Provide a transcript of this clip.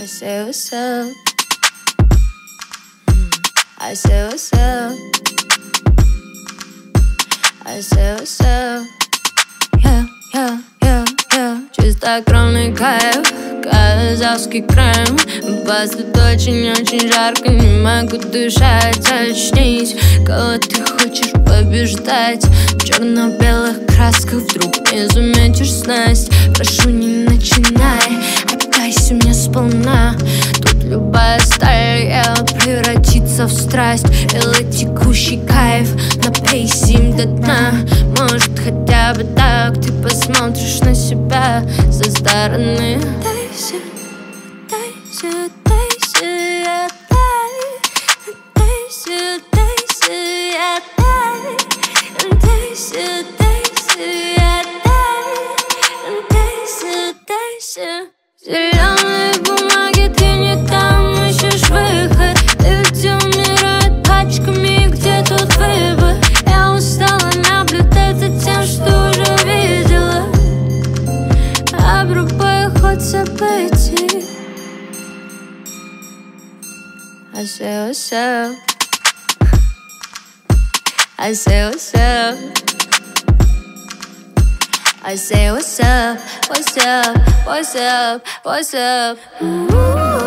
I say what's up. I say what's up. I say what's up. Yeah, yeah, yeah, yeah. Чистокровный кайф, казахский крем. Бас тут очень-очень жарко, не могу дышать. Очнись, кого ты хочешь побеждать? В черно-белых красках вдруг не заметишь снасть. Прошу, не начинай, отдайся мне сполна. Тут любая стая превратится в страсть. Велотекущий кайф, напейся им до дна. Может, хотя бы так ты посмотришь на себя со стороны. Отдайся, отдайся, отдайся, отдайся, отдайся, отдайся, отдайся, отдайся. Зеленые бумаги, ты не там ищешь выход. Люди умирают пачками, где тут выбор? Я устала наблюдать за тем, что уже видела. Обрубай ход событий. I say what's up. I say what's up. I say what's up, what's up, what's up, what's up. Ooh.